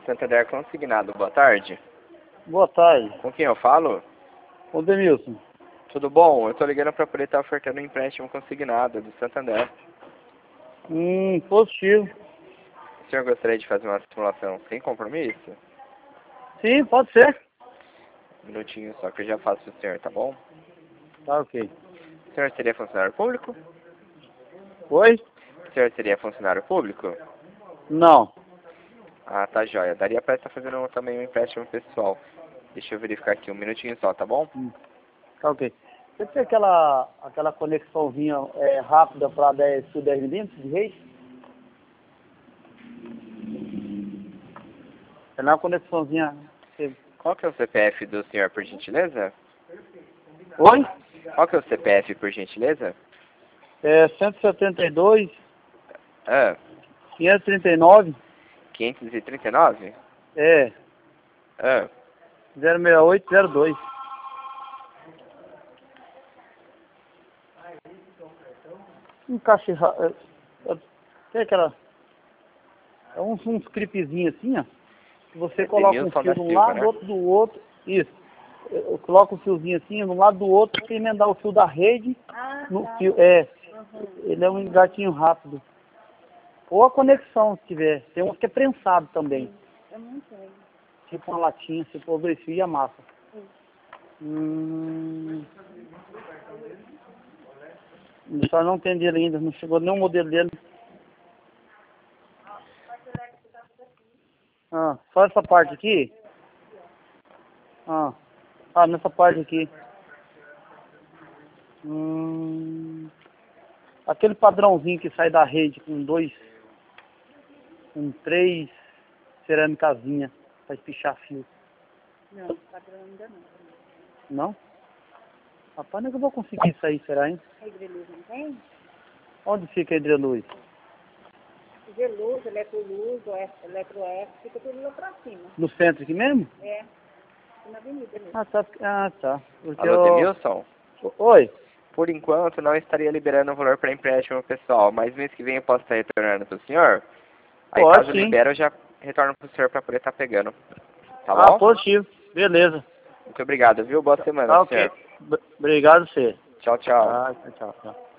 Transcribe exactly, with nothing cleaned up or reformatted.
Santander Consignado, boa tarde. Boa tarde. Com quem eu falo? Ô Denilson. Tudo bom? Eu tô ligando para poder estar ofertando um empréstimo consignado do Santander. Hum, positivo. O senhor gostaria de fazer uma simulação sem compromisso? Sim, pode ser. Um minutinho só que eu já faço pro senhor, tá bom? Tá ok. O senhor seria funcionário público? Oi? O senhor seria funcionário público? Não. Ah, tá joia. Daria para estar fazendo também um empréstimo pessoal. Deixa eu verificar aqui um minutinho só, tá bom? Hum, tá ok. Você tem aquela, aquela conexãozinha é, rápida para dez milímetros de rede? É uma conexãozinha... Você... Qual que é o C P F do senhor, por gentileza? Oi? Qual que é o C P F, por gentileza? É cento e setenta e dois, Ah, quinhentos e trinta e nove, quinhentos e trinta e nove? é, Ah, zero seis oito zero dois. Um caixa... É, é, tem aquela... É uns, uns clipezinhos assim, ó. Que você é coloca um Denilson fio da de um Silva, lado, né? outro do outro. Isso. Eu, eu coloco um fiozinho assim, de um lado do outro, para emendar o fio da rede Ah, no tá. fio. É. Uhum. Ele é um engatinho rápido. Ou a conexão, se tiver. Tem uns que é prensado também. Sim, é muito bem. Tipo uma latinha, você pôr dois fios e amassa. Sim. Hum. Só não tem dele ainda, não chegou nenhum modelo dele. Ah, só essa parte aqui? Ah, ah nessa parte aqui. Hum, aquele padrãozinho que sai da rede com dois, com três cerâmicazinha para espichar fio. Não, padrão ainda não. Não? Rapaz, não é que eu vou conseguir isso aí, será, hein? A hidreluz não tem? Onde fica a hidreluz? Hidreluz, eletroluz, eletroeste, fica tudo lá pra cima. No centro aqui mesmo? É, na avenida mesmo. Ah, tá. Ah, tá. Porque Alô, eu... Demilson? Oi? Por enquanto, não estaria liberando o valor para empréstimo pessoal, mas mês que vem eu posso estar retornando para o senhor? Aí, Pode caso sim. libere, eu já retorno para o senhor para poder estar pegando. Tá Ah, bom? positivo. Beleza. Muito obrigado, viu? Boa semana, Tá ok. senhor. B- Obrigado, você. Tchau, tchau. Tá, tchau, tchau.